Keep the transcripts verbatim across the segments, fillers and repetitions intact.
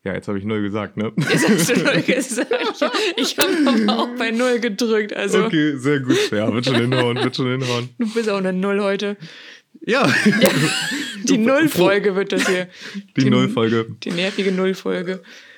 Ja, jetzt habe ich null gesagt, ne? Jetzt hast du null gesagt. Ich habe aber auch bei null gedrückt. Also. Okay, sehr gut. Ja, wird schon hinhauen, wird schon hinhauen. Du bist auch eine Null heute. Ja. ja. Die Null-Folge wird das hier. Die, die Null-Folge. Die nervige Null-Folge.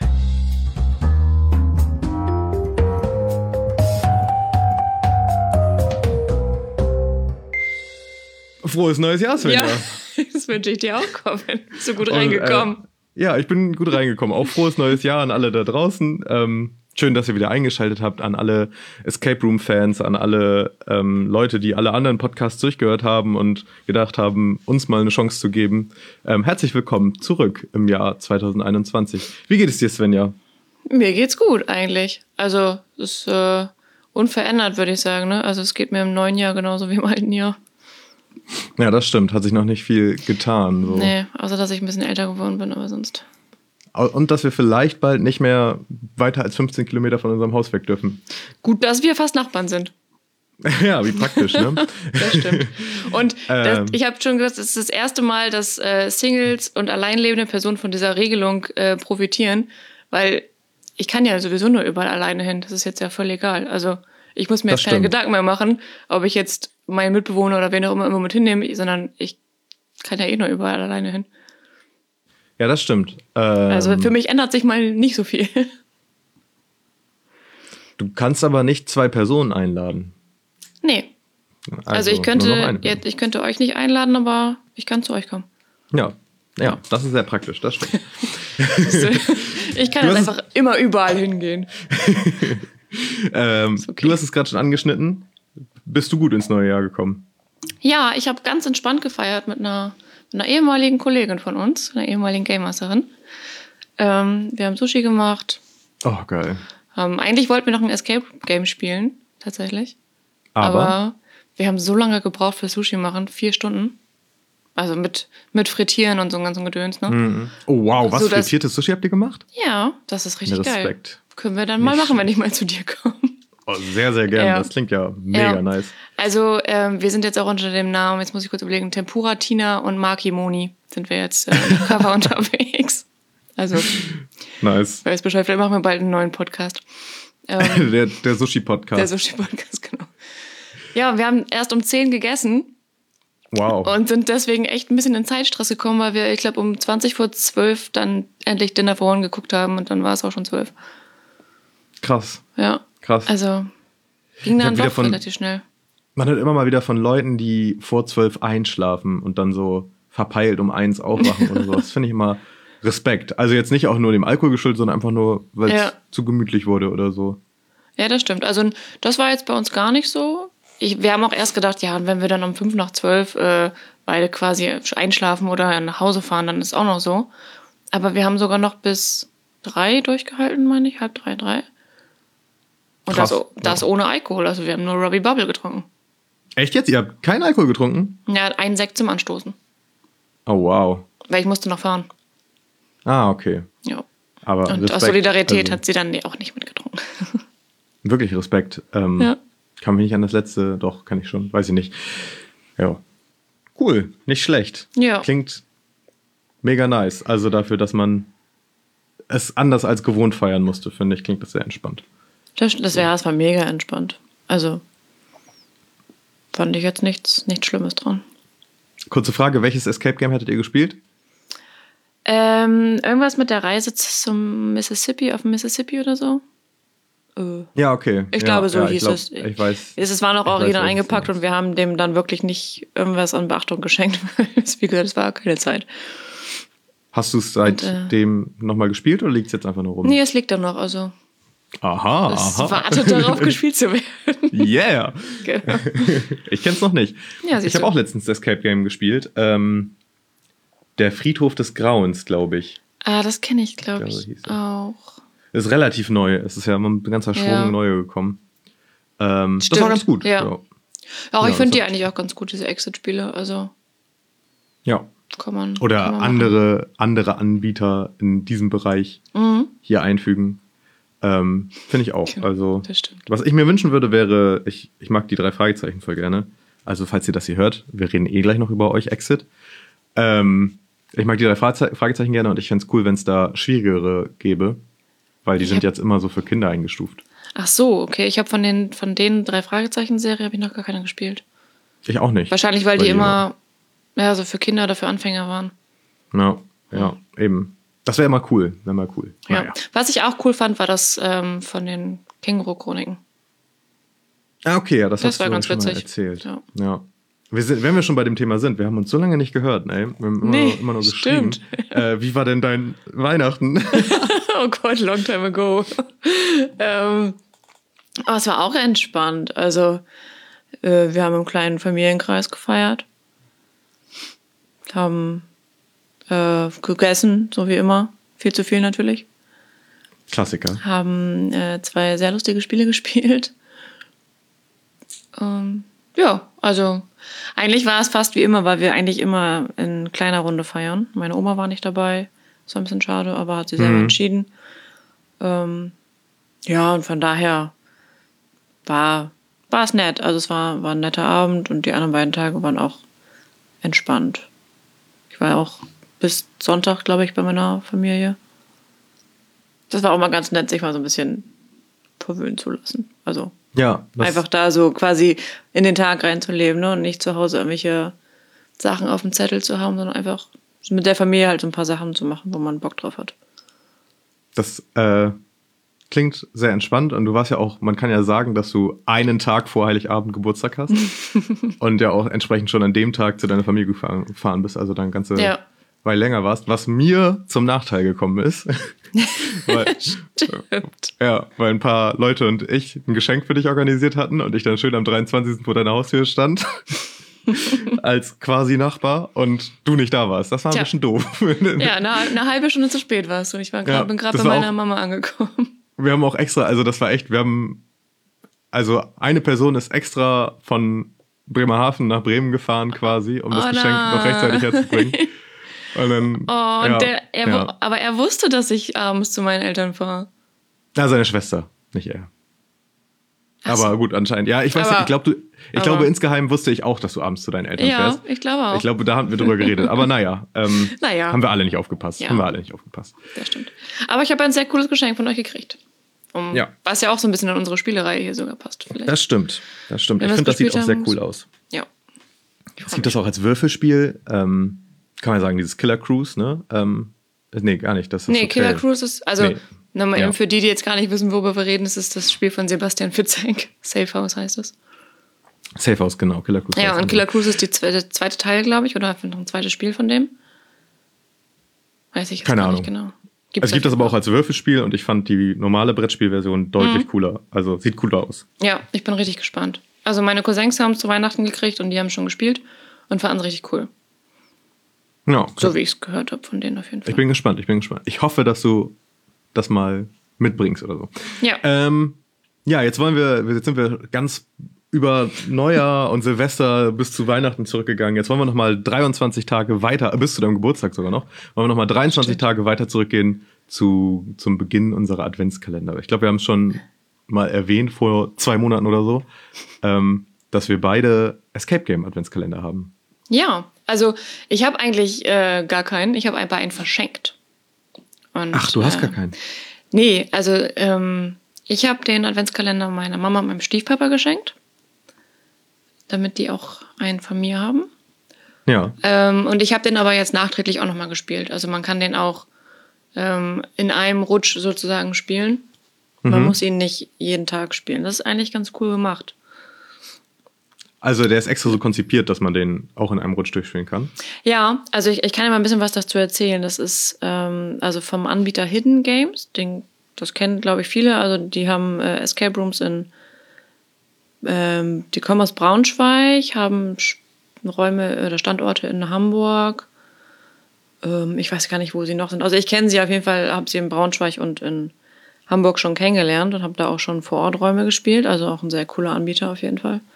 Frohes neues Jahr, Svenja. Ja, das wünsche ich dir auch, Corbin. Bist du gut Und, reingekommen? Äh, ja, ich bin gut reingekommen. Auch frohes neues Jahr an alle da draußen. Ähm, schön, dass ihr wieder eingeschaltet habt, an alle Escape Room-Fans, an alle ähm, Leute, die alle anderen Podcasts durchgehört haben und gedacht haben, uns mal eine Chance zu geben. Ähm, herzlich willkommen zurück im Jahr zwanzig einundzwanzig. Wie geht es dir, Svenja? Mir geht's gut eigentlich. Also es ist äh, unverändert, würde ich sagen. Ne? Also es geht mir im neuen Jahr genauso wie im alten Jahr. Ja, das stimmt. Hat sich noch nicht viel getan. So. Nee, außer dass ich ein bisschen älter geworden bin, aber sonst. Und dass wir vielleicht bald nicht mehr weiter als fünfzehn Kilometer von unserem Haus weg dürfen. Gut, dass wir fast Nachbarn sind. Ja, wie praktisch, ne? Das stimmt. Und das, ähm. ich habe schon gesagt, es ist das erste Mal, dass äh, Singles und alleinlebende Personen von dieser Regelung äh, profitieren, weil ich kann ja sowieso nur überall alleine hin. Das ist jetzt ja voll egal. Also ich muss mir das jetzt keine stimmt. Gedanken mehr machen, ob ich jetzt meinen Mitbewohner oder wen auch immer immer mit hinnehme, sondern ich kann ja eh nur überall alleine hin. Ja, das stimmt. Ähm, also für mich ändert sich mal nicht so viel. Du kannst aber nicht zwei Personen einladen. Nee. Also, also ich könnte jetzt, ich könnte euch nicht einladen, aber ich kann zu euch kommen. Ja, ja, das ist sehr praktisch, das stimmt. Ich kann jetzt einfach immer überall hingehen. ähm, okay. Du hast es gerade schon angeschnitten. Bist du gut ins neue Jahr gekommen? Ja, ich habe ganz entspannt gefeiert mit einer, mit einer ehemaligen Kollegin von uns, einer ehemaligen Game Masterin. Ähm, wir haben Sushi gemacht. Oh, geil. Ähm, eigentlich wollten wir noch ein Escape-Game spielen, tatsächlich. Aber? Aber wir haben so lange gebraucht für Sushi machen, vier Stunden. Also mit, mit Frittieren und so einem ganzen Gedöns, ne? Mm-hmm. Oh, wow, was? So, frittiertes Sushi habt ihr gemacht? Ja, das ist richtig geil. Respekt. Können wir dann mal machen, wenn ich mal zu dir komme. Oh, sehr, sehr gerne. Ja. Das klingt ja mega ja. nice. Also, ähm, wir sind jetzt auch unter dem Namen, jetzt muss ich kurz überlegen, Tempura, Tina und Maki Moni sind wir jetzt äh, im Cover unterwegs. Also, nice. Weiß Bescheid, vielleicht machen wir bald einen neuen Podcast. Ähm, der der Sushi-Podcast. Der Sushi-Podcast, genau. Ja, wir haben erst um zehn gegessen. Wow. Und sind deswegen echt ein bisschen in Zeitstress gekommen, weil wir, ich glaube, um zwanzig vor zwölf dann endlich Dinner for One geguckt haben und dann war es auch schon zwölf. Krass. Ja. Krass. Also ging dann doch von, relativ schnell. Man hört immer mal wieder von Leuten, die vor zwölf einschlafen und dann so verpeilt um eins aufwachen oder so. Das finde ich immer Respekt. Also jetzt nicht auch nur dem Alkohol geschuldet, sondern einfach nur, weil es ja. zu gemütlich wurde oder so. Ja, das stimmt. Also das war jetzt bei uns gar nicht so. Ich, wir haben auch erst gedacht, ja, und wenn wir dann um fünf nach zwölf äh, beide quasi einschlafen oder nach Hause fahren, dann ist auch noch so. Aber wir haben sogar noch bis drei durchgehalten, meine ich, halb drei, drei. Und das, das ohne Alkohol, also wir haben nur Robbie Bubble getrunken. Echt jetzt? Ihr habt keinen Alkohol getrunken? Ja, einen Sekt zum Anstoßen. Oh, wow. Weil ich musste noch fahren. Ah, okay. Ja. Aber und Respekt, aus Solidarität also, hat sie dann auch nicht mitgetrunken. Wirklich Respekt. Ähm, ja. Kann mich nicht an das letzte, doch, kann ich schon, weiß ich nicht. Ja. Cool, nicht schlecht. Ja. Klingt mega nice. Also dafür, dass man es anders als gewohnt feiern musste, finde ich, klingt das sehr entspannt. Das, das, ja, das war mega entspannt. Also fand ich jetzt nichts, nichts Schlimmes dran. Kurze Frage, welches Escape Game hattet ihr gespielt? Ähm, irgendwas mit der Reise zum Mississippi, auf Mississippi oder so. Äh, ja, okay. Ich ja, glaube, so ja, hieß glaub, es. Ich weiß. Es war noch original eingepackt und wir haben dem dann wirklich nicht irgendwas an Beachtung geschenkt. Wie gesagt, es war keine Zeit. Hast du es seitdem äh, nochmal gespielt oder liegt es jetzt einfach nur rum? Nee, es liegt dann noch, also. Aha, es aha. wartet darauf, gespielt zu werden. Yeah. Genau. Ich kenn's noch nicht. Ja, ich habe auch letztens das Escape Game gespielt. Ähm, der Friedhof des Grauens, glaube ich. Ah, das kenne ich, glaube ich, ich auch. Ist relativ neu. Es ist ja ein ganzer Schwung ja. neu gekommen. Ähm, das war ganz gut. Ja. Ja. Auch ja, ich finde die eigentlich auch ganz gut, diese Exit-Spiele. Also ja. Kann man, Oder kann man andere, andere Anbieter in diesem Bereich mhm. hier einfügen. Ähm, finde ich auch. Ja, also, das stimmt. Was ich mir wünschen würde, wäre, ich, ich mag die drei Fragezeichen voll gerne. Also, falls ihr das hier hört, wir reden eh gleich noch über euch, Exit. Ähm, Ich mag die drei Frage- Fragezeichen gerne und ich fände es cool, wenn es da schwierigere gäbe, weil die Ich sind hab- jetzt immer so für Kinder eingestuft. Ach so, okay. Ich habe von den von den drei Fragezeichen-Serie habe ich noch gar keine gespielt. Ich auch nicht. Wahrscheinlich, weil die immer ja, so für Kinder oder für Anfänger waren. Ja, ja, eben. Das wäre immer cool. Wäre mal cool. Ja. Naja. Was ich auch cool fand, war das ähm, von den Känguru-Chroniken. Ah, okay, ja, das, Das hast war du ganz schon mal witzig. erzählt. Ja. Ja. Wir sind, wenn wir schon bei dem Thema sind, wir haben uns so lange nicht gehört, ey. Wir haben immer, Nee, immer nur geschrieben. stimmt. Äh, wie war denn dein Weihnachten? Oh Gott, long time ago. ähm, aber es war auch entspannt. Also, äh, wir haben im kleinen Familienkreis gefeiert. Haben äh, gegessen, so wie immer. Viel zu viel natürlich. Klassiker. Haben äh, zwei sehr lustige Spiele gespielt. Ähm, ja, also eigentlich war es fast wie immer, weil wir eigentlich immer in kleiner Runde feiern. Meine Oma war nicht dabei. Das war ein bisschen schade, aber hat sie selber Mhm. entschieden. Ähm, ja, und von daher war, war es nett. Also es war, war ein netter Abend und die anderen beiden Tage waren auch entspannt. Ich war auch bis Sonntag, glaube ich, bei meiner Familie. Das war auch mal ganz nett, sich mal so ein bisschen verwöhnen zu lassen. Also Ja, das, einfach da so quasi in den Tag reinzuleben, ne? Und nicht zu Hause irgendwelche Sachen auf dem Zettel zu haben, sondern einfach mit der Familie halt so ein paar Sachen zu machen, wo man Bock drauf hat. das äh, klingt sehr entspannt und du warst ja auch, man kann ja sagen, dass du einen Tag vor Heiligabend Geburtstag hast und ja auch entsprechend schon an dem Tag zu deiner Familie gefahren, gefahren bist, also dann ganze Ja. Weile länger warst, was mir zum Nachteil gekommen ist. weil, Stimmt. ja, weil ein paar Leute und ich ein Geschenk für dich organisiert hatten und ich dann schön am dreiundzwanzigsten vor deiner Haustür stand. als quasi Nachbar und du nicht da warst. Das war ein Tja. bisschen doof. Ja, eine, eine halbe Stunde zu spät warst du. Ich war grad, Ja, bin gerade das bei war meiner auch- Mama angekommen. Wir haben auch extra, also das war echt, wir haben, also eine Person ist extra von Bremerhaven nach Bremen gefahren quasi, um das Oh Geschenk nein. noch rechtzeitig herzubringen. Und dann, Oh, und ja, der, er, ja. wu- aber er wusste, dass ich abends zu meinen Eltern fahre. Ja, seine Schwester, nicht er. Ach so. Aber gut, anscheinend. Ja, ich weiß Aber- nicht, ich glaube, du, ich aber- glaube, insgeheim wusste ich auch, dass du abends zu deinen Eltern Ja, fährst. ich glaube auch. Ich glaube, da haben wir drüber geredet. Aber naja, ähm, Naja. haben wir alle nicht aufgepasst. Ja. Haben wir alle nicht aufgepasst. Das stimmt. Aber ich habe ein sehr cooles Geschenk von euch gekriegt. Um, Ja. Was ja auch so ein bisschen in unsere Spielereihe hier sogar passt. Vielleicht. Das stimmt. Das stimmt. Wenn Ich wir finde, es das sieht auch gespielt sehr haben, cool so- aus. Ja. Es gibt das auch als Würfelspiel. Ähm, kann man sagen, dieses Killer Cruise, ne? Ähm, nee, gar nicht. Das ist Nee, Hotel. Killer Cruise ist, also Nee. nochmal Ja. eben für die, die jetzt gar nicht wissen, worüber wir reden, das ist das Spiel von Sebastian Fitzek. Safe House heißt es. Safe House, genau. Killer Cruise. Ja, heißt und es. Killer Cruise ist die zweite, der zweite Teil, glaube ich, oder einfach noch ein zweites Spiel von dem. Weiß ich jetzt Keine gar Ahnung. nicht genau. Es gibt das aber auch als Würfelspiel und ich fand die normale Brettspielversion deutlich cooler. Also sieht cooler aus. Ja, ich bin richtig gespannt. Also meine Cousins haben es zu Weihnachten gekriegt und die haben schon gespielt und fanden es richtig cool. Ja, okay. So wie ich es gehört habe von denen auf jeden Fall. Ich bin gespannt, ich bin gespannt. Ich hoffe, dass du das mal mitbringst oder so. ja. Ähm, ja, jetzt wollen wir, jetzt sind wir ganz über Neujahr und Silvester bis zu Weihnachten zurückgegangen. Jetzt wollen wir nochmal dreiundzwanzig Tage weiter, bis zu deinem Geburtstag sogar noch, wollen wir nochmal dreiundzwanzig Stimmt. Tage weiter zurückgehen zu, zum Beginn unserer Adventskalender. Ich glaube, wir haben es schon mal erwähnt vor zwei Monaten oder so, ähm, dass wir beide Escape Game Adventskalender haben. Ja, also ich habe eigentlich äh, gar keinen. Ich habe aber einen verschenkt. Und, Ach, du hast äh, gar keinen. Nee, also ähm, ich habe den Adventskalender meiner Mama und meinem Stiefpapa geschenkt, damit die auch einen von mir haben. Ja. Ähm, und ich habe den aber jetzt nachträglich auch nochmal gespielt. Also man kann den auch ähm, in einem Rutsch sozusagen spielen. Man Mhm. muss ihn nicht jeden Tag spielen. Das ist eigentlich ganz cool gemacht. Also der ist extra so konzipiert, dass man den auch in einem Rutsch durchspielen kann. Ja, also ich, ich kann ja mal ein bisschen was dazu erzählen. Das ist ähm, also vom Anbieter Hidden Games. Den, das kennen, glaube ich, viele. Also die haben äh, Escape Rooms in, ähm, die kommen aus Braunschweig, haben Sch- Räume oder Standorte in Hamburg. Ähm, ich weiß gar nicht, wo sie noch sind. Also ich kenne sie auf jeden Fall, habe sie in Braunschweig und in Hamburg schon kennengelernt und habe da auch schon vor Ort Räume gespielt. Also auch ein sehr cooler Anbieter auf jeden Fall.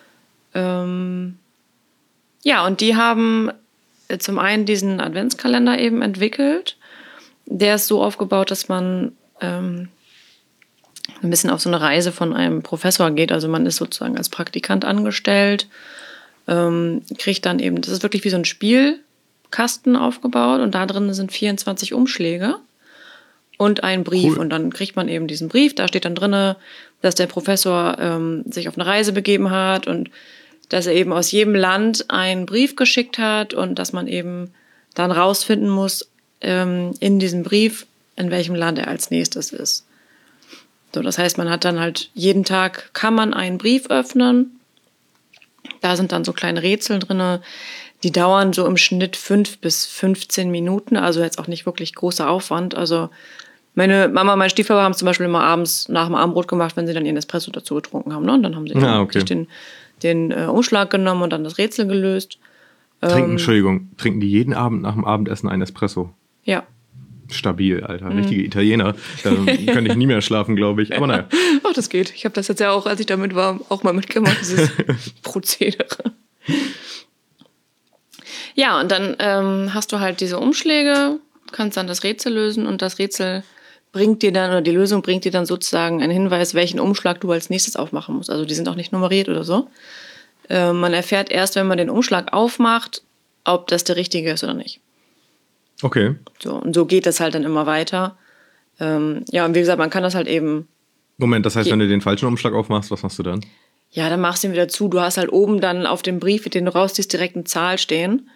Ähm, ja, und die haben äh, zum einen diesen Adventskalender eben entwickelt. Der ist so aufgebaut, dass man ähm, ein bisschen auf so eine Reise von einem Professor geht. Also man ist sozusagen als Praktikant angestellt, ähm, kriegt dann eben, das ist wirklich wie so ein Spiel Kasten aufgebaut und da drin sind vierundzwanzig Umschläge und ein Brief. Cool. Und dann kriegt man eben diesen Brief, da steht dann drin, dass der Professor ähm, sich auf eine Reise begeben hat und dass er eben aus jedem Land einen Brief geschickt hat und dass man eben dann rausfinden muss ähm, in diesem Brief, in welchem Land er als nächstes ist. So, das heißt, man hat dann halt jeden Tag kann man einen Brief öffnen. Da sind dann so kleine Rätsel drin, die dauern so im Schnitt fünf bis fünfzehn Minuten, also jetzt auch nicht wirklich großer Aufwand. Also meine Mama und mein Stiefvater haben es zum Beispiel immer abends nach dem Abendbrot gemacht, wenn sie dann ihren Espresso dazu getrunken haben. Ne? Und dann haben sie Ah, okay. sich den, den äh, Umschlag genommen und dann das Rätsel gelöst. Trinken, Ähm, Entschuldigung, trinken die jeden Abend nach dem Abendessen einen Espresso? Ja. Stabil, Alter. Richtige Italiener. Da könnte ich nie mehr schlafen, glaube ich. Aber naja. Ach, das geht. Ich habe das jetzt ja auch, als ich damit war, auch mal mitgemacht, dieses Prozedere. Ja, und dann ähm, hast du halt diese Umschläge, kannst dann das Rätsel lösen und das Rätsel bringt dir dann, oder die Lösung bringt dir dann sozusagen einen Hinweis, welchen Umschlag du als nächstes aufmachen musst. Also die sind auch nicht nummeriert oder so. Äh, man erfährt erst, wenn man den Umschlag aufmacht, ob das der richtige ist oder nicht. Okay. So, und so geht das halt dann immer weiter. Ähm, ja, und wie gesagt, man kann das halt eben... Moment, das heißt, Je- wenn du den falschen Umschlag aufmachst, was machst du dann? Ja, dann machst du ihn wieder zu. Du hast halt oben dann auf dem Brief, den du rausziehst, direkt eine Zahl stehen.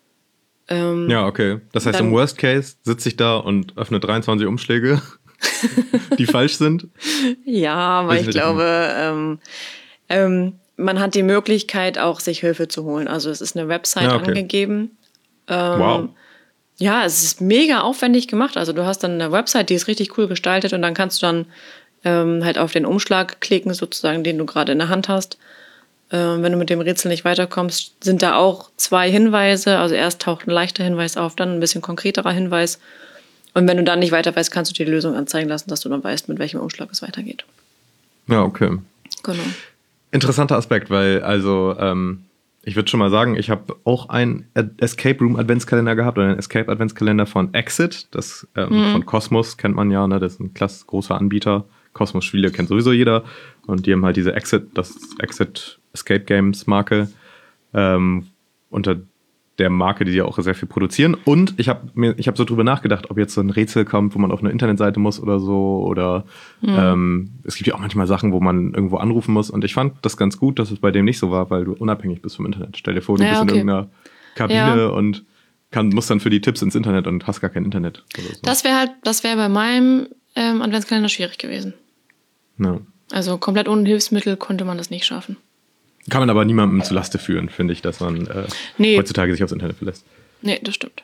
Ähm, Ja, okay. Das heißt, Dann- im Worst Case sitze ich da und öffne dreiundzwanzig Umschläge, die falsch sind. Ja, aber Weiß ich ich glaube, ähm, ähm, man hat die Möglichkeit, auch sich Hilfe zu holen. Also es ist eine Website Ja, okay. angegeben. Ähm, Wow. Ja, es ist mega aufwendig gemacht. Also du hast dann eine Website, die ist richtig cool gestaltet und dann kannst du dann ähm, halt auf den Umschlag klicken, sozusagen, den du gerade in der Hand hast. Ähm, wenn du mit dem Rätsel nicht weiterkommst, sind da auch zwei Hinweise. Also erst taucht ein leichter Hinweis auf, dann ein bisschen konkreterer Hinweis. Und wenn du dann nicht weiter weißt, kannst du dir die Lösung anzeigen lassen, dass du dann weißt, mit welchem Umschlag es weitergeht. Ja, okay. Genau. Interessanter Aspekt, weil, also, ähm, ich würde schon mal sagen, ich habe auch einen Ad- Escape Room Adventskalender gehabt oder einen Escape Adventskalender von Exit. Das ähm, von Cosmos kennt man ja, ne? Das ist ein klass großer Anbieter. Cosmos Spiele kennt sowieso jeder. Und die haben halt diese Exit, das Exit Escape Games Marke, ähm, unter der Marke, die ja auch sehr viel produzieren. Und ich habe mir, ich habe so drüber nachgedacht, ob jetzt so ein Rätsel kommt, wo man auf eine Internetseite muss oder so. Oder ähm, es gibt ja auch manchmal Sachen, wo man irgendwo anrufen muss. Und ich fand das ganz gut, dass es bei dem nicht so war, weil du unabhängig bist vom Internet. Stell dir vor, du Ja, bist in okay. irgendeiner Kabine Ja. und kann, musst dann für die Tipps ins Internet und hast gar kein Internet. Oder so. Das wäre halt, das wäre bei meinem ähm, Adventskalender schwierig gewesen. Ja. Also komplett ohne Hilfsmittel konnte man das nicht schaffen. Kann man aber niemandem zu Laste führen, finde ich, dass man äh, Nee. heutzutage sich aufs Internet verlässt. Nee, das stimmt.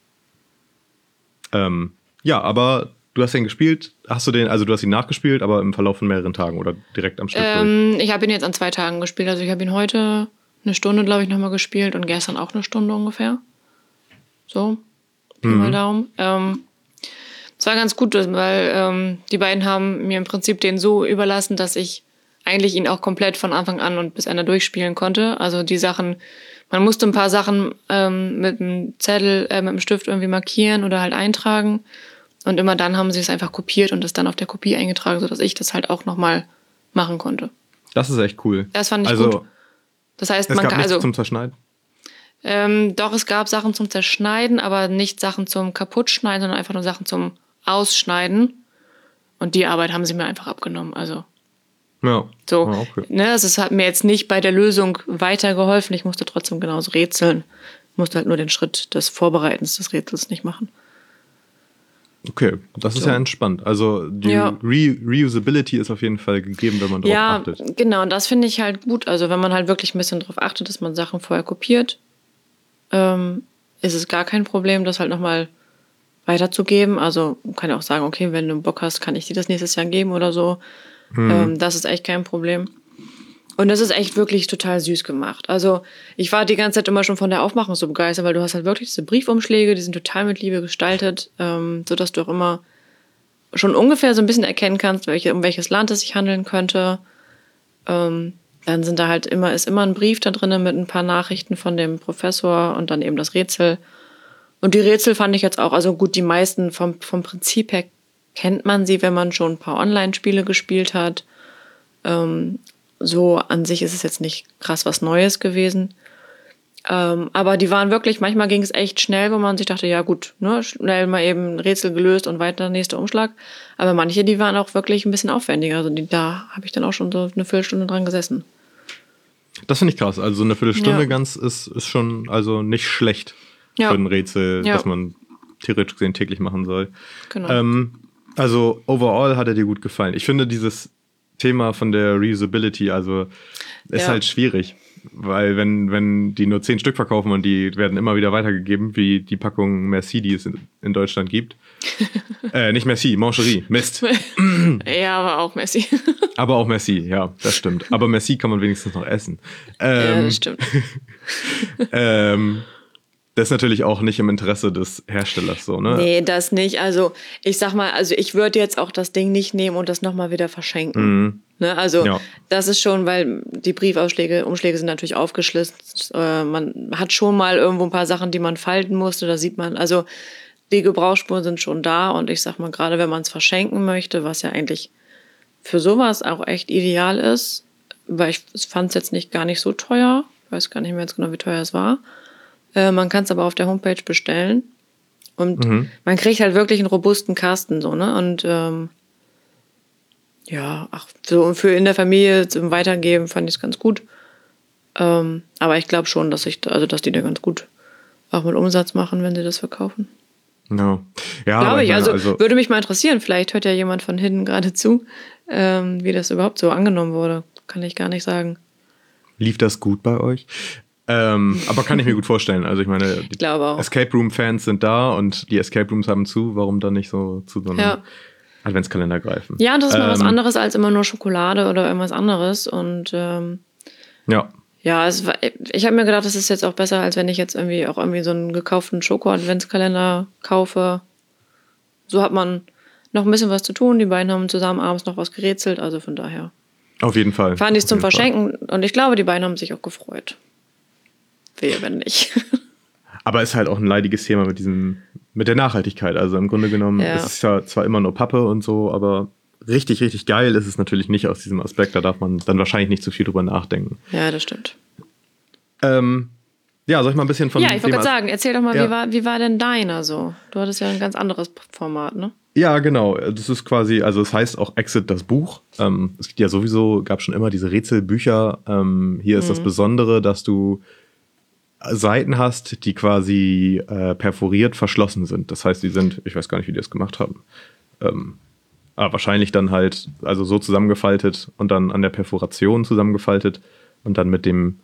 Ähm, ja, aber du hast den gespielt. Hast du den, also du hast ihn nachgespielt, aber im Verlauf von mehreren Tagen oder direkt am Stück durch? Ähm, ich habe ihn jetzt an zwei Tagen gespielt. Also ich habe ihn heute eine Stunde, glaube ich, nochmal gespielt und gestern auch eine Stunde ungefähr. So, Pi mal Daumen. Ähm, es war ganz gut, weil ähm, die beiden haben mir im Prinzip den so überlassen, dass ich eigentlich ihn auch komplett von Anfang an und bis Ende durchspielen konnte. Also die Sachen, man musste ein paar Sachen ähm, mit einem Zettel, äh, mit einem Stift irgendwie markieren oder halt eintragen. Und immer dann haben sie es einfach kopiert und es dann auf der Kopie eingetragen, sodass ich das halt auch nochmal machen konnte. Das ist echt cool. Das fand ich also, gut. Das heißt, es man gab kann nichts also zum Zerschneiden. ähm, doch, es gab Sachen zum Zerschneiden, aber nicht Sachen zum Kaputtschneiden, sondern einfach nur Sachen zum Ausschneiden. Und die Arbeit haben sie mir einfach abgenommen. Also Ja. so, Ja, okay. ne, also es hat mir jetzt nicht bei der Lösung weitergeholfen. Ich musste trotzdem genauso rätseln. Ich musste halt nur den Schritt des Vorbereitens des Rätsels nicht machen. Okay, das ist So. ja entspannt. Also die Ja. Re Reusability ist auf jeden Fall gegeben, wenn man darauf Ja, achtet. genau, und das finde ich halt gut. Also wenn man halt wirklich ein bisschen darauf achtet, dass man Sachen vorher kopiert, ähm, ist es gar kein Problem, das halt nochmal weiterzugeben. Also man kann ja auch sagen, okay, wenn du Bock hast, kann ich dir das nächstes Jahr geben oder so. Ähm, das ist echt kein Problem. Und das ist echt wirklich total süß gemacht. Also ich war die ganze Zeit immer schon von der Aufmachung so begeistert, weil du hast halt wirklich diese Briefumschläge, die sind total mit Liebe gestaltet, ähm, sodass du auch immer schon ungefähr so ein bisschen erkennen kannst, welche, um welches Land es sich handeln könnte. Ähm, dann sind da halt immer, ist immer ein Brief da drin mit ein paar Nachrichten von dem Professor und dann eben das Rätsel. Und die Rätsel fand ich jetzt auch, also gut, die meisten vom, vom Prinzip her kennt man sie, wenn man schon ein paar Online-Spiele gespielt hat. Ähm, so an sich ist es jetzt nicht krass was Neues gewesen. Ähm, aber die waren wirklich, manchmal ging es echt schnell, wo man sich dachte, ja gut, ne, schnell mal eben ein Rätsel gelöst und weiter nächster Umschlag. Aber manche, die waren auch wirklich ein bisschen aufwendiger. Also die, da habe ich dann auch schon so eine Viertelstunde dran gesessen. Das finde ich krass. Also so eine Viertelstunde Ja. ganz ist, ist schon also nicht schlecht Ja. für ein Rätsel, Ja. das man theoretisch gesehen täglich machen soll. Genau. Ähm, also overall hat er dir gut gefallen. Ich finde dieses Thema von der Reusability, also ist Ja. halt schwierig. Weil wenn, wenn die nur zehn Stück verkaufen und die werden immer wieder weitergegeben, wie die Packung Merci, die es in, in Deutschland gibt. äh, nicht Merci, Mancherie, Mist. Ja, aber auch Messi. Aber auch Merci, ja, das stimmt. Aber Merci kann man wenigstens noch essen. Ähm, Ja, das stimmt. ähm, das ist natürlich auch nicht im Interesse des Herstellers so, ne? Nee, das nicht. Also ich sag mal, also ich würde jetzt auch das Ding nicht nehmen und das nochmal wieder verschenken. Mhm. Ne? Also Ja. das ist schon, weil die Briefausschläge, Umschläge sind natürlich aufgeschlitzt. Äh, man hat schon mal irgendwo ein paar Sachen, die man falten musste. Da sieht man, also die Gebrauchsspuren sind schon da. Und ich sag mal, gerade wenn man es verschenken möchte, was ja eigentlich für sowas auch echt ideal ist, weil ich fand es jetzt nicht gar nicht so teuer. Ich weiß gar nicht mehr jetzt genau, wie teuer es war. Äh, man kann es aber auf der Homepage bestellen. Und Mhm. man kriegt halt wirklich einen robusten Kasten, so, ne? Und ähm, ja, ach, so für in der Familie zum Weitergeben fand ich es ganz gut. Ähm, aber ich glaube schon, dass ich, also dass die da ganz gut auch mit Umsatz machen, wenn sie das verkaufen. No. Ja, Glaube aber ich. meine, Also, also würde mich mal interessieren. Vielleicht hört ja jemand von hinten gerade zu, ähm, wie das überhaupt so angenommen wurde. Kann ich gar nicht sagen. lief das gut bei euch? Ähm, aber kann ich mir gut vorstellen. Also ich meine, die Ich glaube auch. Escape Room-Fans sind da und die Escape Rooms haben zu. Warum dann nicht so zu so einem Ja. Adventskalender greifen? Ja, das ist mal was Ähm, anderes als immer nur Schokolade oder irgendwas anderes. Und ähm, Ja, ja, es war, ich habe mir gedacht, das ist jetzt auch besser, als wenn ich jetzt irgendwie auch irgendwie so einen gekauften Schoko-Adventskalender kaufe. So hat man noch ein bisschen was zu tun. Die beiden haben zusammen abends noch was gerätselt. Also von daher auf jeden Fall. fand ich es Auf zum jeden Fall. Verschenken. Und ich glaube, die beiden haben sich auch gefreut. Wehe, wenn nicht. Aber ist halt auch ein leidiges Thema mit diesem, mit der Nachhaltigkeit. Also im Grunde genommen Ja. ist es ja zwar immer nur Pappe und so, aber richtig, richtig geil ist es natürlich nicht aus diesem Aspekt. Da darf man dann wahrscheinlich nicht zu viel drüber nachdenken. Ja, das stimmt. Ähm, ja, soll ich mal ein bisschen von Ja, ich wollte dem gerade As- sagen, erzähl doch mal, Ja. wie, war, wie war denn deiner so? Du hattest ja ein ganz anderes Format, ne? Ja, genau. Das ist quasi, also es heißt auch Exit das Buch. Ähm, es gibt ja sowieso, gab schon immer diese Rätselbücher. Ähm, hier ist das Besondere, dass du Seiten hast, die quasi äh, perforiert verschlossen sind. Das heißt, die sind, ich weiß gar nicht, wie die das gemacht haben. Ähm, aber wahrscheinlich dann halt, also so zusammengefaltet und dann an der Perforation zusammengefaltet und dann mit dem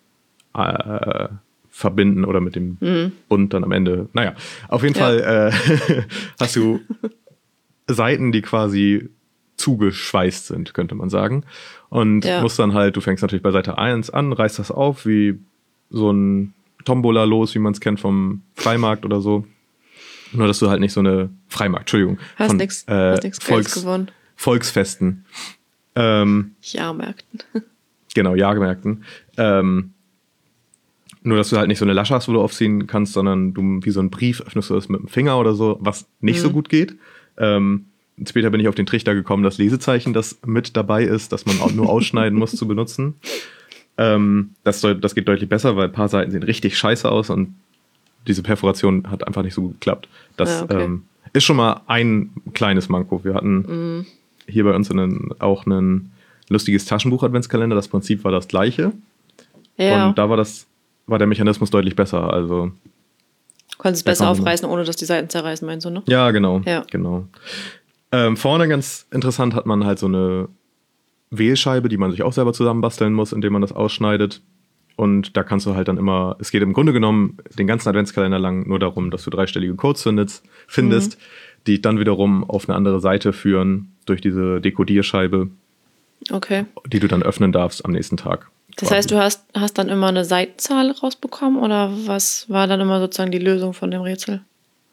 äh, Verbinden oder mit dem Bund dann am Ende. Naja, auf jeden Ja. Fall äh, hast du Seiten, die quasi zugeschweißt sind, könnte man sagen. Und Ja. musst dann halt, du fängst natürlich bei Seite eins an, reißt das auf, wie so ein Tombola los, wie man es kennt vom Freimarkt oder so. Nur, dass du halt nicht so eine Freimarkt, Entschuldigung, Hast von nix, äh, hast nix Geld Volks, gewonnen. Volksfesten. Ähm, Jahrmärkten. genau, Jahrmärkten. Ähm, nur, dass du halt nicht so eine Lasche hast, wo du aufziehen kannst, sondern du wie so einen Brief öffnest du das mit dem Finger oder so, was nicht so gut geht. Ähm, später bin ich auf den Trichter gekommen, das Lesezeichen, das mit dabei ist, dass man auch nur ausschneiden muss zu benutzen. Ähm, das, soll, das geht deutlich besser, weil ein paar Seiten sehen richtig scheiße aus und diese Perforation hat einfach nicht so gut geklappt. Das Ah, okay. ähm, ist schon mal ein kleines Manko. Wir hatten hier bei uns einen, auch ein lustiges Taschenbuch-Adventskalender. Das Prinzip war das gleiche. Ja, Und da war das, war der Mechanismus deutlich besser. Also, du konntest es da besser kann man- aufreißen, ohne dass die Seiten zerreißen, meinst du, ne? ja, genau. Ja. genau. Ähm, vorne ganz interessant hat man halt so eine Wählscheibe, die man sich auch selber zusammenbasteln muss, indem man das ausschneidet. Und da kannst du halt dann immer, es geht im Grunde genommen den ganzen Adventskalender lang nur darum, dass du dreistellige Codes findest, findest die dann wiederum auf eine andere Seite führen durch diese Dekodierscheibe, Okay. die du dann öffnen darfst am nächsten Tag. Das quasi. heißt, du hast, hast dann immer eine Seitenzahl rausbekommen oder was war dann immer sozusagen die Lösung von dem Rätsel?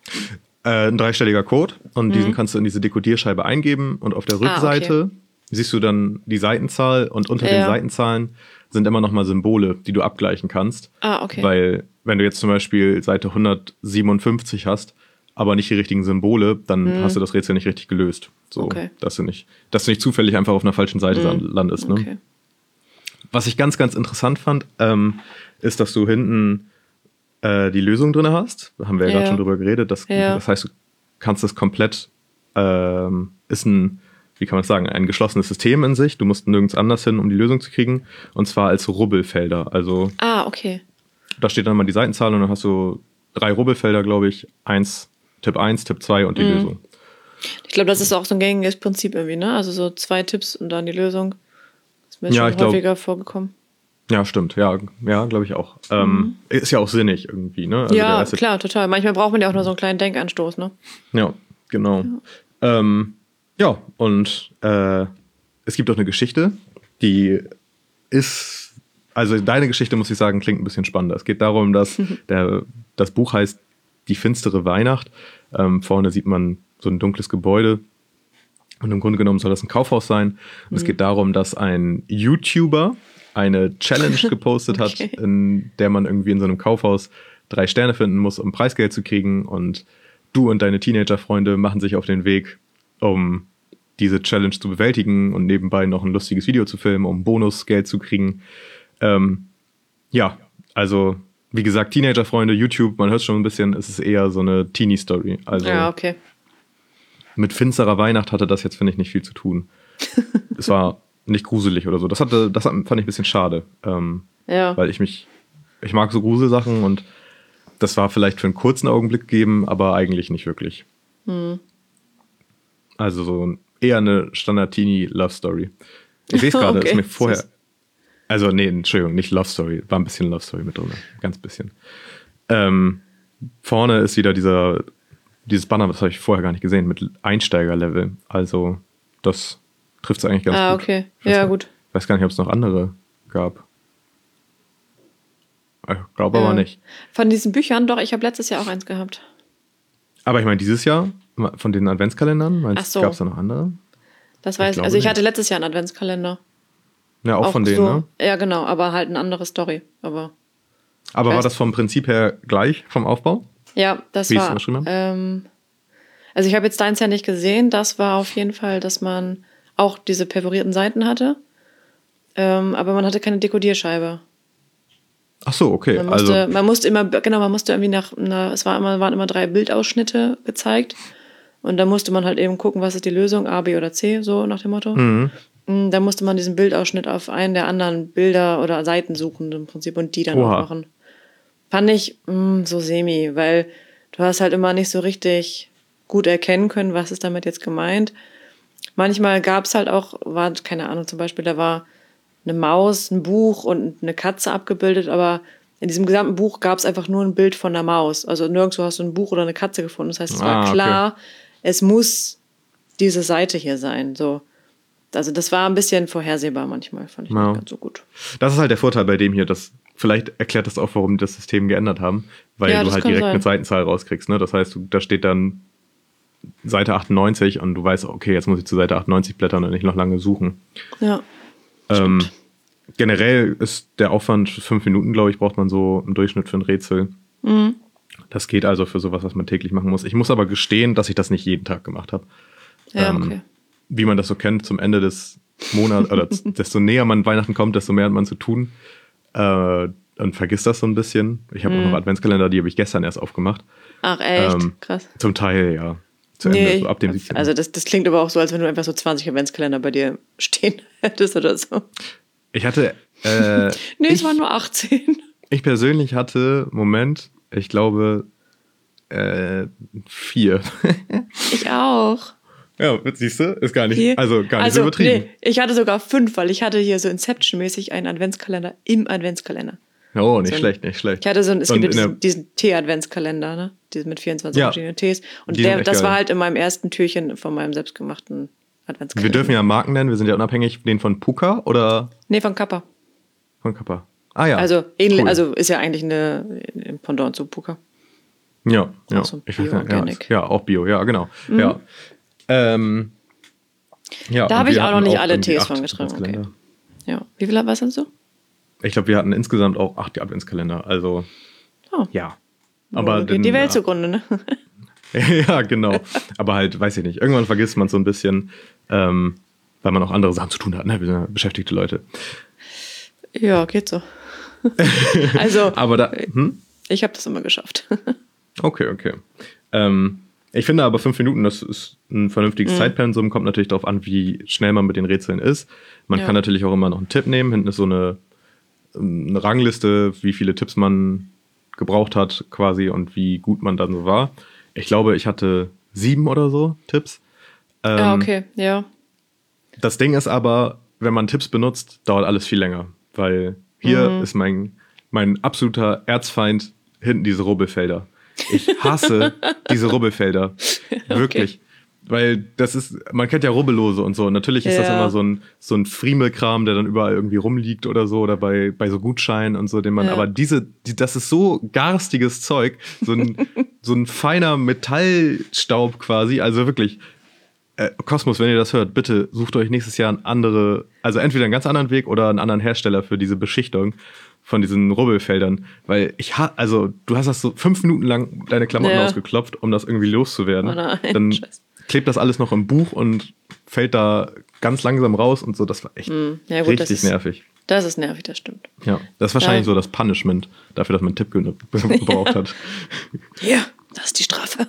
Äh, ein dreistelliger Code und diesen kannst du in diese Dekodierscheibe eingeben und auf der Ah, okay. Rückseite siehst du dann die Seitenzahl und unter den Ja. Seitenzahlen sind immer nochmal Symbole, die du abgleichen kannst. Ah, okay. Weil wenn du jetzt zum Beispiel Seite hundertsiebenundfünfzig hast, aber nicht die richtigen Symbole, dann hast du das Rätsel nicht richtig gelöst. So, Okay. dass du nicht, dass du nicht zufällig einfach auf einer falschen Seite landest. Ne? Okay. Was ich ganz, ganz interessant fand, ähm, ist, dass du hinten äh, die Lösung drin hast. Da haben wir ja, Ja. gerade schon drüber geredet. Das, Ja. das heißt, du kannst das komplett, ähm, ist ein, wie kann man das sagen, ein geschlossenes System in sich. Du musst nirgends anders hin, um die Lösung zu kriegen. Und zwar als Rubbelfelder. Also Ah, okay. da steht dann mal die Seitenzahl und dann hast du drei Rubbelfelder, glaube ich. Eins, Tipp eins, Tipp zwei und die Mhm. Lösung. Ich glaube, das ist auch so ein gängiges Prinzip irgendwie, ne? Also so zwei Tipps und dann die Lösung. Das ist mir Ja, schon ich glaub- häufiger vorgekommen. Ja, stimmt. Ja, ja, glaube ich auch. Ähm, ist ja auch sinnig irgendwie, ne? Also der Ja, erste- klar, total. Manchmal braucht man ja auch nur so einen kleinen Denkanstoß, ne? Ja, genau. Ja, ähm, ja und äh, es gibt auch eine Geschichte, die ist, also deine Geschichte, muss ich sagen, klingt ein bisschen spannender. Es geht darum, dass der, das Buch heißt Die finstere Weihnacht. Ähm, vorne sieht man so ein dunkles Gebäude und im Grunde genommen soll das ein Kaufhaus sein. Und es geht darum, dass ein YouTuber eine Challenge gepostet Okay. hat, in der man irgendwie in so einem Kaufhaus drei Sterne finden muss, um Preisgeld zu kriegen. Und du und deine Teenager-Freunde machen sich auf den Weg, um diese Challenge zu bewältigen und nebenbei noch ein lustiges Video zu filmen, um Bonusgeld zu kriegen. Ähm, ja, also wie gesagt, Teenager-Freunde, YouTube, man hört schon ein bisschen, es ist eher so eine Teenie-Story. Also Ja, okay. mit finsterer Weihnacht hatte das jetzt, finde ich, nicht viel zu tun. Es war nicht gruselig oder so. Das hatte, das fand ich ein bisschen schade. Ähm, Ja. Weil ich mich, ich mag so Gruselsachen und das war vielleicht für einen kurzen Augenblick gegeben, aber eigentlich nicht wirklich. Hm. Also so eher eine Standard-Teenie-Love-Story. Ich sehe es gerade, Okay, ist mir vorher. süß. Also, nee, Entschuldigung, nicht Love-Story. War ein bisschen Love-Story mit drin. Ganz bisschen. Ähm, vorne ist wieder dieser, dieses Banner, das habe ich vorher gar nicht gesehen, mit Einsteiger-Level. Also, das trifft es eigentlich ganz Ah, gut. okay. Ich weiß Ja, gar- gut. Ich weiß gar nicht, ob es noch andere gab. Ich glaube aber Ja. nicht. Von diesen Büchern, doch, ich habe letztes Jahr auch eins gehabt. Aber ich meine, dieses Jahr, von den Adventskalendern, Ach so. gab es da noch andere? Das weiß ich. glaube Also ich nicht. hatte letztes Jahr einen Adventskalender. Ja, auch, von denen, so. ne? Ja, genau, aber halt eine andere Story. Aber Aber Ich war weiß- das vom Prinzip her gleich, vom Aufbau? ja, das Wie ist war. es geschrieben? Ähm, also ich habe jetzt deins ja nicht gesehen. Das war auf jeden Fall, dass man auch diese perforierten Seiten hatte. Ähm, aber man hatte keine Dekodierscheibe. Ach so, okay. Man musste, Also, man musste immer, genau, man musste irgendwie nach, na, es war immer, waren immer drei Bildausschnitte gezeigt. Und da musste man halt eben gucken, was ist die Lösung, A, B oder C, so nach dem Motto. mhm. Mm, Da musste man diesen Bildausschnitt auf einen der anderen Bilder oder Seiten suchen im Prinzip und die dann Oha. aufmachen. Fand ich mm, so semi, weil du hast halt immer nicht so richtig gut erkennen können, was ist damit jetzt gemeint. Manchmal gab es halt auch, war, keine Ahnung, zum Beispiel, da war eine Maus, ein Buch und eine Katze abgebildet, aber in diesem gesamten Buch gab es einfach nur ein Bild von der Maus. Also nirgendwo hast du ein Buch oder eine Katze gefunden. Das heißt, es Ah, war okay. klar, es muss diese Seite hier sein. So. Also das war ein bisschen vorhersehbar manchmal, fand ich Ja. nicht ganz so gut. Das ist halt der Vorteil bei dem hier, dass vielleicht erklärt das auch, warum die das System geändert haben, weil Ja, du das halt kann direkt sein. eine Seitenzahl rauskriegst. Ne? Das heißt, du, da steht dann Seite achtundneunzig und du weißt, okay, jetzt muss ich zu Seite achtundneunzig blättern und nicht noch lange suchen. Ja. Ähm, generell ist der Aufwand fünf Minuten, glaube ich, braucht man so im Durchschnitt für ein Rätsel. Mhm. Das geht also für sowas, was man täglich machen muss. Ich muss aber gestehen, dass ich das nicht jeden Tag gemacht habe. Ja, Ähm, okay. Wie man das so kennt, zum Ende des Monats, oder z- desto näher man Weihnachten kommt, desto mehr hat man zu tun. Äh, und vergisst das so ein bisschen. Ich habe auch noch Adventskalender, die habe ich gestern erst aufgemacht. Ach, echt? Ähm, Krass. Zum Teil, ja. Zu Ende, Nee, so ab dem siebzehnten also das, das klingt aber auch so, als wenn du einfach so zwanzig Adventskalender bei dir stehen hättest oder so. Ich hatte, äh, Nee, ich, es waren nur achtzehn. ich persönlich hatte, Moment, ich glaube, äh, vier. Ich auch. Ja, siehst du, ist gar nicht, Vier. also gar nicht also, so übertrieben. Nee, ich hatte sogar fünf, weil ich hatte hier so Inception-mäßig einen Adventskalender im Adventskalender. Oh, nicht So ein- schlecht, nicht schlecht. Ich hatte so einen, es Und gibt ja in der- diesen, diesen Tee-Adventskalender, ne? Diesen mit vierundzwanzig Ja. verschiedenen Tees. Und Die sind der, echt das geil. war halt in meinem ersten Türchen von meinem selbstgemachten Adventskalender. Wir dürfen ja Marken nennen, wir sind ja unabhängig, den von Puka oder Nee, von Kappa. von Kappa? Ah ja. Also, ähnlich, Cool. also ist ja eigentlich eine, ein Pendant zu Puka. Ja, ja. Auch so Ich weiß gar nicht, ja, Bio-Organic. ja, auch Bio, ja, genau. Ja. Ähm, ja, Da und habe ich wir auch noch hatten nicht alle irgendwie Tees acht von getrunken, okay. Adventskalender. Ja. Wie viel was hast du? Ich glaube, wir hatten insgesamt auch acht Adventskalender. Also, Oh. ja. Aber Aber geht den, die Welt ja, zugrunde, ne? ja, genau. Aber halt, weiß ich nicht. Irgendwann vergisst man so ein bisschen, ähm, weil man auch andere Sachen zu tun hat. Ne? Wir sind ja beschäftigte Leute. Ja, geht so. Also, Aber da, hm? Ich habe das immer geschafft. Okay, okay. Ähm, ich finde aber fünf Minuten, das ist ein vernünftiges mhm. Zeitpensum, kommt natürlich darauf an, wie schnell man mit den Rätseln ist. Man ja. kann natürlich auch immer noch einen Tipp nehmen. Hinten ist so eine, eine Rangliste, wie viele Tipps man gebraucht hat quasi und wie gut man dann so war. Ich glaube, ich hatte sieben oder so Tipps. Ähm, ja, okay, ja. Das Ding ist aber, wenn man Tipps benutzt, dauert alles viel länger. Weil hier mhm. ist mein, mein absoluter Erzfeind hinten diese Rubbelfelder. Ich hasse diese Rubbelfelder. Wirklich. Okay. Weil das ist, man kennt ja Rubbellose und so. Natürlich ist ja. das immer so ein, so ein Friemelkram, der dann überall irgendwie rumliegt oder so, oder bei, bei so Gutscheinen und so, den man, ja. aber diese, die, das ist so garstiges Zeug, so ein, so ein feiner Metallstaub quasi, also wirklich, äh, Kosmos, wenn ihr das hört, bitte sucht euch nächstes Jahr einen andere, also entweder einen ganz anderen Weg oder einen anderen Hersteller für diese Beschichtung von diesen Rubbelfeldern, weil ich ha, also du hast das so fünf Minuten lang deine Klamotten ja. ausgeklopft, um das irgendwie loszuwerden. Oh nein, dann Scheiße. Klebt das alles noch im Buch und fällt da ganz langsam raus und so. Das war echt mm, ja gut, richtig das ist, nervig. Das ist nervig, das stimmt. Ja, das ist wahrscheinlich ja. so das Punishment dafür, dass man einen Tipp gebraucht hat. Ja, das ist die Strafe.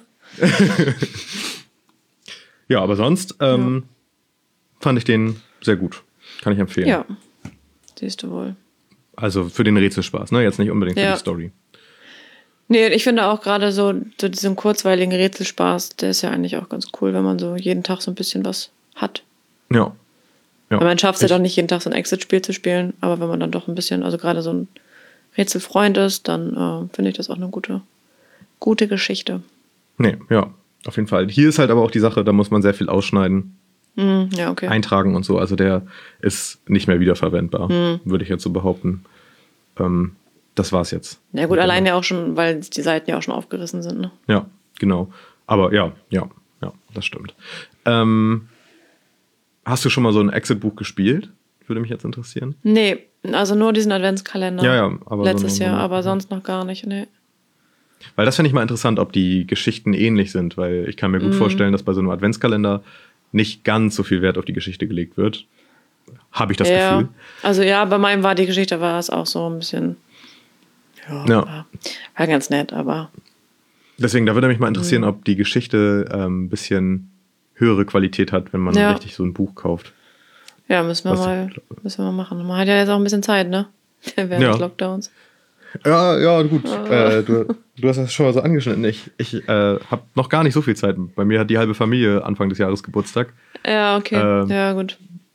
Ja, aber sonst ähm, ja. fand ich den sehr gut. Kann ich empfehlen. Ja, siehst du wohl. Also für den Rätselspaß, ne? Jetzt nicht unbedingt ja. für die Story. Nee, ich finde auch gerade so, so diesen kurzweiligen Rätselspaß, der ist ja eigentlich auch ganz cool, wenn man so jeden Tag so ein bisschen was hat. Ja. ja. Weil man schafft es ja doch nicht, jeden Tag so ein Exit-Spiel zu spielen, aber wenn man dann doch ein bisschen, also gerade so ein Rätselfreund ist, dann äh, finde ich das auch eine gute, gute Geschichte. Nee, ja, auf jeden Fall. Hier ist halt aber auch die Sache, da muss man sehr viel ausschneiden, mm, ja, okay. eintragen und so. Also der ist nicht mehr wiederverwendbar, mm. würde ich jetzt so behaupten. Ähm, Das war's jetzt. Ja gut, allein ja auch schon, weil die Seiten ja auch schon aufgerissen sind, ne? Ja, genau. Aber ja, ja, ja, das stimmt. Ähm, hast du schon mal so ein Exit-Buch gespielt? Würde mich jetzt interessieren. Nee, also nur diesen Adventskalender. Ja, ja. Aber letztes so, Jahr, so, aber ja. sonst noch gar nicht, nee. Weil das finde ich mal interessant, ob die Geschichten ähnlich sind, weil ich kann mir gut mm. vorstellen, dass bei so einem Adventskalender nicht ganz so viel Wert auf die Geschichte gelegt wird. Habe ich das ja. Gefühl. Also ja, bei meinem war die Geschichte, war es auch so ein bisschen... Ja, ja. War, war ganz nett, aber... Deswegen, da würde mich mal interessieren, mhm. ob die Geschichte ein ähm, bisschen höhere Qualität hat, wenn man ja. richtig so ein Buch kauft. Ja, müssen wir, mal, müssen wir mal machen. Man hat ja jetzt auch ein bisschen Zeit, ne? Während ja. des Lockdowns. Ja, ja, gut. Oh. Äh, du, du hast das schon mal so angeschnitten. Ich, ich äh, habe noch gar nicht so viel Zeit. Bei mir hat die halbe Familie Anfang des Jahres Geburtstag. Ja, okay. Ähm, ja, gut.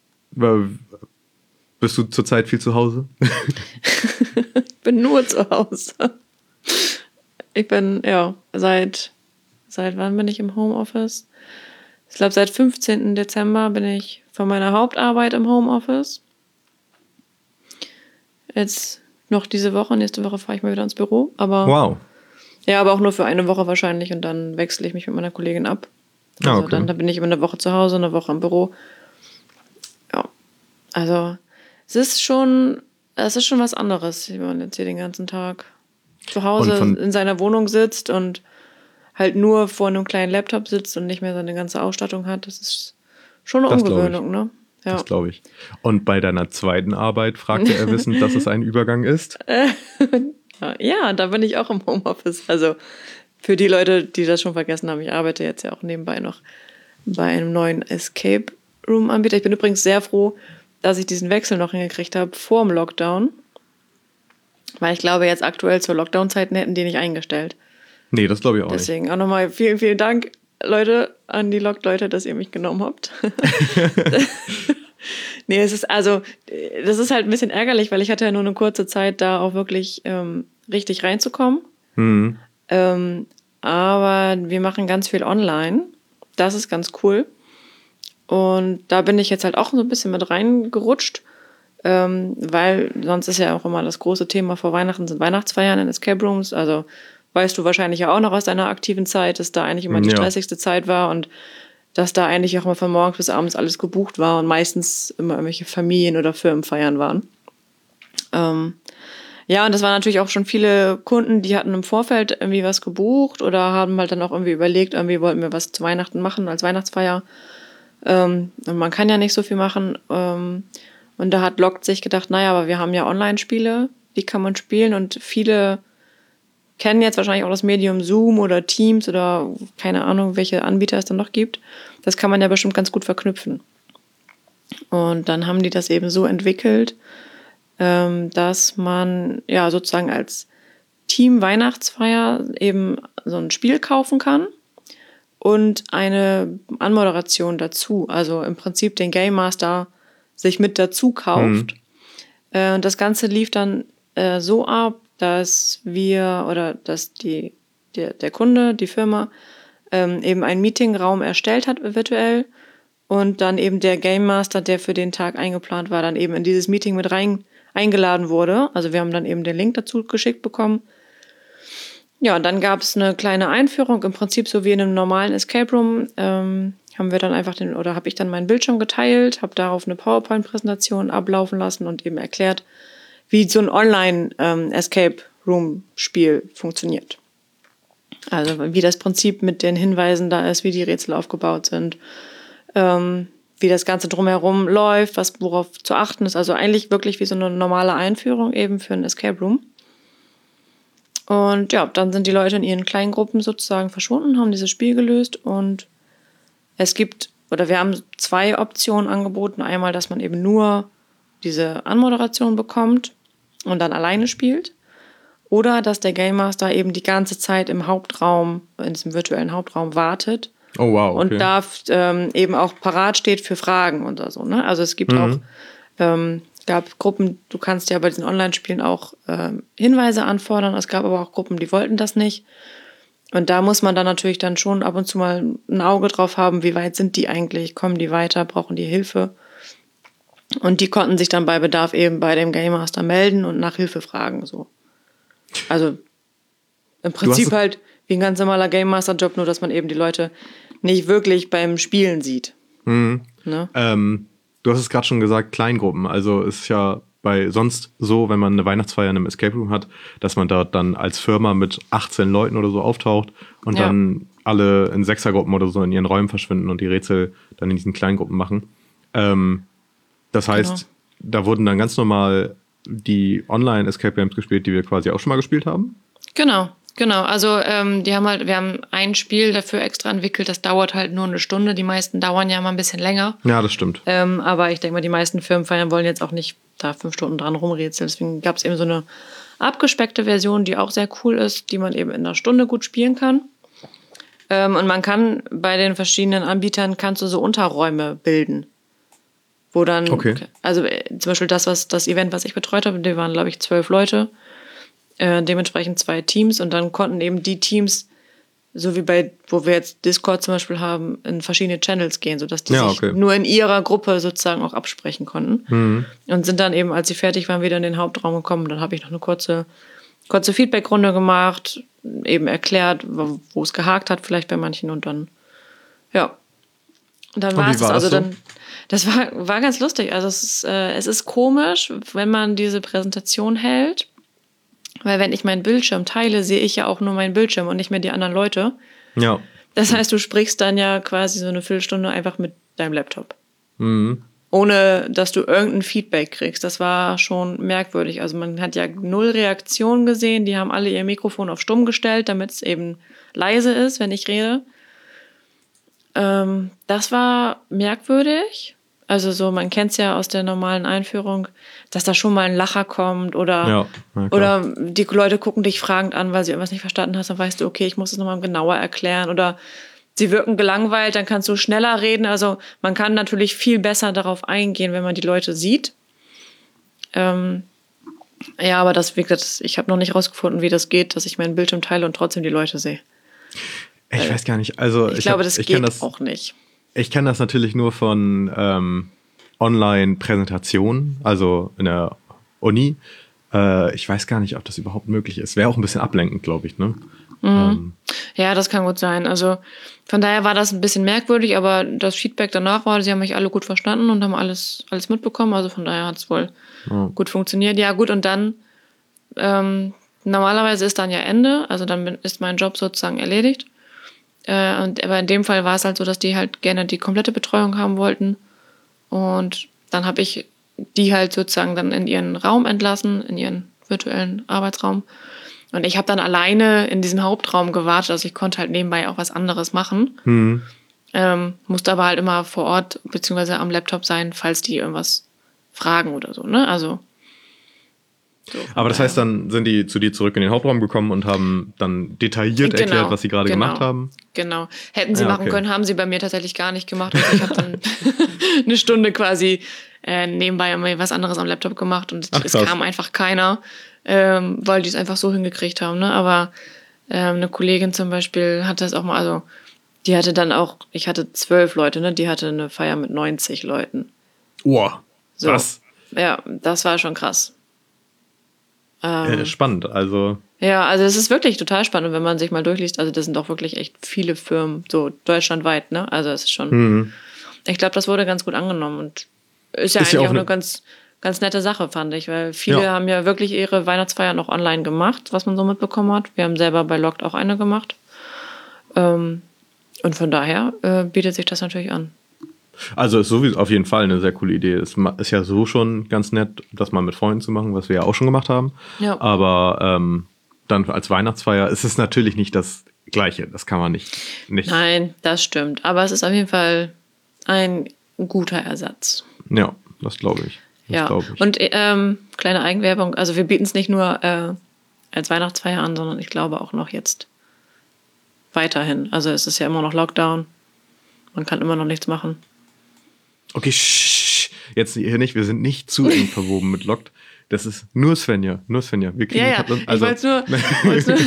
Bist du zurzeit viel zu Hause? Ich bin nur zu Hause. Ich bin, ja, seit, seit wann bin ich im Homeoffice? Ich glaube, seit fünfzehnten Dezember bin ich von meiner Hauptarbeit im Homeoffice. Jetzt noch diese Woche, nächste Woche fahre ich mal wieder ins Büro. Aber, wow. Ja, aber auch nur für eine Woche wahrscheinlich und dann wechsle ich mich mit meiner Kollegin ab. Also ah, okay. dann, dann bin ich immer eine Woche zu Hause, eine Woche im Büro. Ja, also es ist schon, es ist schon was anderes, wenn man jetzt hier den ganzen Tag zu Hause in seiner Wohnung sitzt und halt nur vor einem kleinen Laptop sitzt und nicht mehr seine ganze Ausstattung hat. Das ist schon eine Umgewöhnung, ne? Ja. Das glaube ich. Und bei deiner zweiten Arbeit fragte er wissend, dass es ein Übergang ist? Ja, da bin ich auch im Homeoffice. Also für die Leute, die das schon vergessen haben, ich arbeite jetzt ja auch nebenbei noch bei einem neuen Escape Room Anbieter. Ich bin übrigens sehr froh, dass ich diesen Wechsel noch hingekriegt habe vor dem Lockdown. Weil ich glaube, jetzt aktuell zur Lockdown-Zeiten hätten die nicht eingestellt. Nee, das glaube ich auch Deswegen nicht. auch nochmal vielen, vielen Dank, Leute, an die Lock-Leute, dass ihr mich genommen habt. Nee, es ist also, das ist halt ein bisschen ärgerlich, weil ich hatte ja nur eine kurze Zeit, da auch wirklich ähm, richtig reinzukommen. Mhm. Ähm, aber wir machen ganz viel online. Das ist ganz cool. Und da bin ich jetzt halt auch so ein bisschen mit reingerutscht, ähm, weil sonst ist ja auch immer das große Thema vor Weihnachten sind Weihnachtsfeiern in Escape Rooms. Also weißt du wahrscheinlich ja auch noch aus deiner aktiven Zeit, dass da eigentlich immer die ja. stressigste Zeit war und dass da eigentlich auch immer von morgens bis abends alles gebucht war und meistens immer irgendwelche Familien- oder Firmenfeiern waren. Ähm, ja, und das waren natürlich auch schon viele Kunden, die hatten im Vorfeld irgendwie was gebucht oder haben halt dann auch irgendwie überlegt, irgendwie wollten wir was zu Weihnachten machen als Weihnachtsfeier. Ähm, und man kann ja nicht so viel machen. Ähm, und da hat Lockt sich gedacht, naja, aber wir haben ja Online-Spiele, die kann man spielen und viele kennen jetzt wahrscheinlich auch das Medium Zoom oder Teams oder keine Ahnung, welche Anbieter es dann noch gibt. Das kann man ja bestimmt ganz gut verknüpfen. Und dann haben die das eben so entwickelt, ähm, dass man ja sozusagen als Team Weihnachtsfeier eben so ein Spiel kaufen kann und eine Anmoderation dazu. Also im Prinzip den Game Master sich mit dazu kauft. Mhm. Äh, und das Ganze lief dann äh, so ab, dass wir oder dass die, der, der Kunde, die Firma, ähm, eben einen Meetingraum erstellt hat virtuell und dann eben der Game Master, der für den Tag eingeplant war, dann eben in dieses Meeting mit rein eingeladen wurde. Also wir haben dann eben den Link dazu geschickt bekommen. Ja, und dann gab es eine kleine Einführung, im Prinzip so wie in einem normalen Escape Room, ähm, haben wir dann einfach den, oder habe ich dann meinen Bildschirm geteilt, habe darauf eine PowerPoint-Präsentation ablaufen lassen und eben erklärt, wie so ein Online-Escape-Room-Spiel funktioniert. Also wie das Prinzip mit den Hinweisen da ist, wie die Rätsel aufgebaut sind, ähm, wie das Ganze drumherum läuft, was worauf zu achten ist. Also eigentlich wirklich wie so eine normale Einführung eben für ein Escape Room. Und ja, dann sind die Leute in ihren kleinen Gruppen sozusagen verschwunden, haben dieses Spiel gelöst und es gibt, oder wir haben zwei Optionen angeboten. Einmal, dass man eben nur diese Anmoderation bekommt und dann alleine spielt. Oder dass der Game Master eben die ganze Zeit im Hauptraum, in diesem virtuellen Hauptraum wartet. Oh wow, okay. Und da ähm, eben auch parat steht für Fragen und so. Ne? Also es gibt mhm. auch, ähm, gab Gruppen, du kannst ja bei diesen Online-Spielen auch ähm, Hinweise anfordern. Es gab aber auch Gruppen, die wollten das nicht. Und da muss man dann natürlich dann schon ab und zu mal ein Auge drauf haben, wie weit sind die eigentlich, kommen die weiter, brauchen die Hilfe. Und die konnten sich dann bei Bedarf eben bei dem Game Master melden und nach Hilfe fragen. So. Also im Prinzip halt wie ein ganz normaler Game Master Job, nur dass man eben die Leute nicht wirklich beim Spielen sieht. Mhm. Ne? Ähm, du hast es gerade schon gesagt, Kleingruppen. Also es ist ja bei sonst so, wenn man eine Weihnachtsfeier in einem Escape Room hat, dass man dort dann als Firma mit achtzehn Leuten oder so auftaucht und ja. dann alle in Sechsergruppen oder so in ihren Räumen verschwinden und die Rätsel dann in diesen Kleingruppen machen. Ähm, das heißt, genau. da wurden dann ganz normal die Online-Escape Games gespielt, die wir quasi auch schon mal gespielt haben? Genau, genau. Also ähm, die haben halt, wir haben ein Spiel dafür extra entwickelt, das dauert halt nur eine Stunde. Die meisten dauern ja mal ein bisschen länger. Ja, das stimmt. Ähm, aber ich denke mal, die meisten Firmenfeiern wollen jetzt auch nicht da fünf Stunden dran rumrätseln. Deswegen gab es eben so eine abgespeckte Version, die auch sehr cool ist, die man eben in einer Stunde gut spielen kann. Ähm, und man kann bei den verschiedenen Anbietern kannst du so Unterräume bilden. Wo dann, okay. also äh, zum Beispiel das, was das Event, was ich betreut habe, die waren, glaube ich, zwölf Leute, äh, dementsprechend zwei Teams und dann konnten eben die Teams, so wie bei, wo wir jetzt Discord zum Beispiel haben, in verschiedene Channels gehen, sodass die ja, sich okay. nur in ihrer Gruppe sozusagen auch absprechen konnten. Mhm. Und sind dann eben, als sie fertig waren, wieder in den Hauptraum gekommen. Dann habe ich noch eine kurze, kurze Feedback-Runde gemacht, eben erklärt, wo, wo es gehakt hat, vielleicht bei manchen und dann, ja. Und dann war es das. Also so? dann, das war, war ganz lustig. Also es ist, äh, es ist komisch, wenn man diese Präsentation hält, weil wenn ich meinen Bildschirm teile, sehe ich ja auch nur meinen Bildschirm und nicht mehr die anderen Leute. Ja. Das heißt, du sprichst dann ja quasi so eine Viertelstunde einfach mit deinem Laptop. Mhm. Ohne, dass du irgendein Feedback kriegst. Das war schon merkwürdig. Also man hat ja null Reaktion gesehen. Die haben alle ihr Mikrofon auf stumm gestellt, damit es eben leise ist, wenn ich rede. Ähm, das war merkwürdig. Also so, man kennt es ja aus der normalen Einführung, dass da schon mal ein Lacher kommt oder, ja, ja, oder die Leute gucken dich fragend an, weil sie irgendwas nicht verstanden hast, dann weißt du, okay, ich muss es nochmal genauer erklären oder sie wirken gelangweilt, dann kannst du schneller reden. Also man kann natürlich viel besser darauf eingehen, wenn man die Leute sieht. Ähm, ja, aber das, wie gesagt, ich habe noch nicht rausgefunden, wie das geht, dass ich meinen Bildschirm teile und trotzdem die Leute sehe. Ich weiß gar nicht. Also ich, ich glaube, hab, das ich geht das, auch nicht. Ich kenne das natürlich nur von ähm, Online-Präsentationen, also in der Uni. Äh, ich weiß gar nicht, ob das überhaupt möglich ist. Wäre auch ein bisschen ablenkend, glaube ich, ne? Mhm. Ähm. Ja, das kann gut sein. Also von daher war das ein bisschen merkwürdig, aber das Feedback danach war, sie haben mich alle gut verstanden und haben alles, alles mitbekommen. Also von daher hat es wohl ja. gut funktioniert. Ja gut, und dann ähm, normalerweise ist dann ja Ende, also dann ist mein Job sozusagen erledigt. Äh, und, aber in dem Fall war es halt so, dass die halt gerne die komplette Betreuung haben wollten. Und dann habe ich die halt sozusagen dann in ihren Raum entlassen, in ihren virtuellen Arbeitsraum. Und ich habe dann alleine in diesem Hauptraum gewartet, also ich konnte halt nebenbei auch was anderes machen. Mhm. Ähm, musste aber halt immer vor Ort beziehungsweise am Laptop sein, falls die irgendwas fragen oder so, ne? Also. So, aber das daher. heißt, dann sind die zu dir zurück in den Hauptraum gekommen und haben dann detailliert Genau, erklärt, was sie gerade genau, gemacht haben? Genau. Hätten sie Ja, machen okay. können, haben sie bei mir tatsächlich gar nicht gemacht. Also ich habe dann eine Stunde quasi äh, nebenbei immer was anderes am Laptop gemacht und Ach, es krass. kam einfach keiner, ähm, weil die es einfach so hingekriegt haben. Ne? Aber ähm, eine Kollegin zum Beispiel hat das auch mal, also die hatte dann auch, ich hatte zwölf Leute, ne? Die hatte eine Feier mit neunzig Leuten. Wow, So. was? Ja, das war schon krass. Ähm, Äh, spannend, also... Ja, also es ist wirklich total spannend, wenn man sich mal durchliest. Also das sind auch wirklich echt viele Firmen, so deutschlandweit, ne? Also es ist schon, Mhm. ich glaube, das wurde ganz gut angenommen und ist ja Ist ja eigentlich auch auch eine ne- ganz, ganz nette Sache, fand ich, weil viele Ja. haben ja wirklich ihre Weihnachtsfeier noch online gemacht, was man so mitbekommen hat. Wir haben selber bei Locked auch eine gemacht. Ähm, und von daher äh, bietet sich das natürlich an. Also ist sowieso auf jeden Fall eine sehr coole Idee. Es ma- ist ja so schon ganz nett, das mal mit Freunden zu machen, was wir ja auch schon gemacht haben. Ja. Aber ähm, dann als Weihnachtsfeier ist es natürlich nicht das Gleiche. Das kann man nicht. nicht. Nein, das stimmt. Aber es ist auf jeden Fall ein guter Ersatz. Ja, das glaube ich. Das Ja, glaub ich. und ähm, kleine Eigenwerbung, also wir bieten es nicht nur äh, als Weihnachtsfeier an, sondern ich glaube auch noch jetzt weiterhin. Also es ist ja immer noch Lockdown, man kann immer noch nichts machen. Okay, sch, jetzt hier nicht. Wir sind nicht zu eng verwoben mit Locked. Das ist nur Svenja. Nur Svenja. Wir kriegen Ja, ja, Tablet- ich wollte nur, wollt's nur